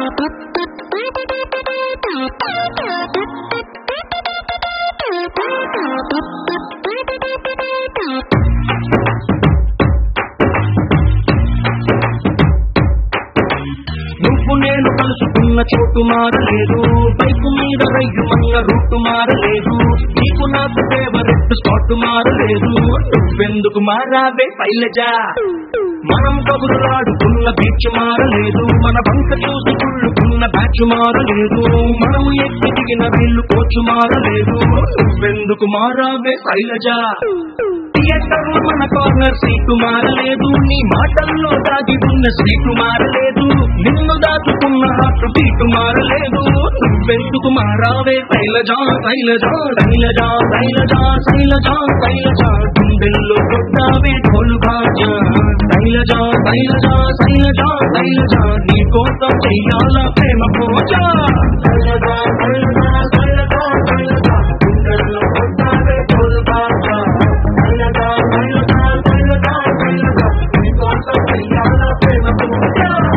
నువ్వు నేను కలుసుకున్న చోటు మారలేదు, బైకు మీద రయ్యుమన్న రూటు మారలేదు, నీకు నాకు ఫేవరెట్ స్పాట్ మారలేదు. నువ్వెందుకు మారావే శైలజా? మనం కబురులాడుకున్న బీచ్ మారలేదు, మన బంక చూసి కుళ్ళుకున్న బ్యాచ్ మారలేదు, మనము ఎక్కి దిగిన వీళ్ళు కోచు మారలేదు. నువ్వెందుకు మారావే శైలజా? థియేటర్లో మన కార్నర్ సీటు మారలేదు, నీ మాటల్లో దాగి ఉన్న సీటు మారలేదు, నిన్ను దాచుకున్న హార్ట్ బీటు మారలేదు. నువ్వెందుకు మారావే శైలజా? శైలజా శైలజా శైలజా శైలజా శైలజా గుండెల్లో కొట్టావే ఢోలు బాజా. శైలజా శైలజా శైలజా శైలజా నీ కోసం చెయ్యాలా ప్రేమ పూజ. శైలజా శైలజా శైలజా శైలజా గుండెల్లో కొట్టావే ఢోలు బాజా. శైలజా శైలజా శైలజా శైలజా నీ కోసం చెయ్యాలా ప్రేమ పూజ.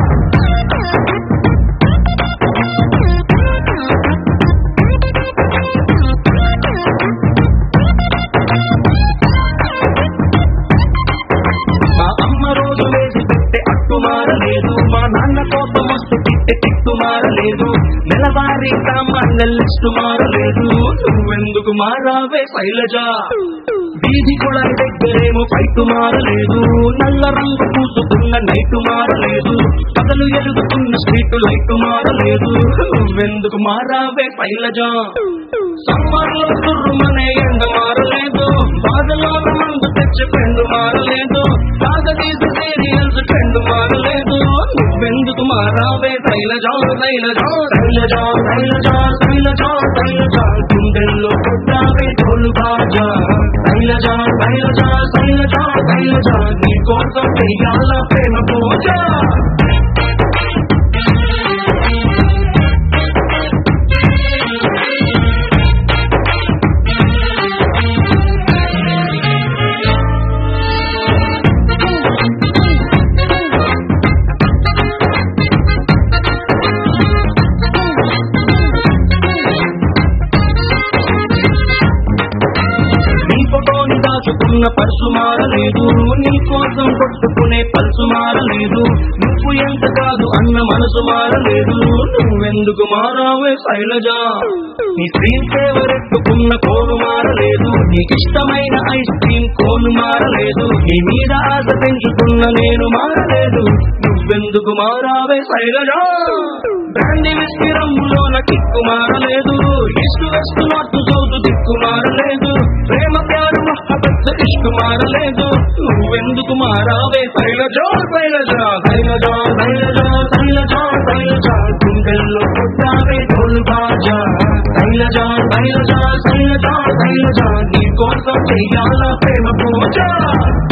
మారలేదు, మా నాన్న కోసం వస్తు తిట్టే తిట్టు మారలేదు, నెలవారీ సామాన్ల లిస్టు మారలేదు. నువ్వెందుకు మారావే శైలజా? వీధి కూడా దగ్గరేమో ఫైటు మారలేదు, నల్ల రంగు పూసుకున్న నైటు మారలేదు, పగలు ఎలుగుతున్న స్ట్రీట్ లైట్ మారలేదు. నువ్వెందుకు మారావే శైలజా? సమ్మర్లో తుర్రుమనే ఎండ మారలేదు, బాధలో మందు తెచ్చి ఫ్రెండ్ మారలేదు, సాగదీసు సీరియల్స్ ట్రెండ్ మారలేదు. నువ్వెందుకు మారావే శైలజా? శైలజా శైలజా శైలజా శైలజా శైలజా గుండెల్లో కొట్టావే ఢోలు బాజా. శైలజా శైలజా శైలజా శైలజా నీ కోసం చెయ్యాలా ప్రేమ పూజ. దాచుకున్న పర్సు మారలేదు, నీ కోసం కొట్టుకునే పల్సు మారలేదు, నువ్వు ఎంత కాదు అన్న మనసు మారలేదు. నువ్వెందుకు మారావే శైలజా? నీ స్క్రీన్ ఫేవరెట్టుకున్న కోను మారలేదు, నీకిష్టమైన ఐస్ క్రీమ్ కోను మారలేదు, నీ మీద ఆశ పెంచుకున్న నేను మారలేదు. నువ్వెందుకు మారావే శైలజా? బ్రాండీ విస్కీ రంగులోన కిక్కు మారలేదు, ఈస్ట్ వెస్ట్ నార్త్ సౌత్ దిక్కు మారలేదు, ప్రేమ ప్యారు మహబ్బత్ ఇష్కు మారలేదు. నువ్వెందుకు మారావే శైలజా? శైలజా శైలజా శైలజా శైలజా శైలజా గుండెల్లో కొట్టావే ఢోలు బాజా. శైలజా శైలజా శైలజా శైలజా నీ కోసం చెయ్యాలా ప్రేమ పూజ.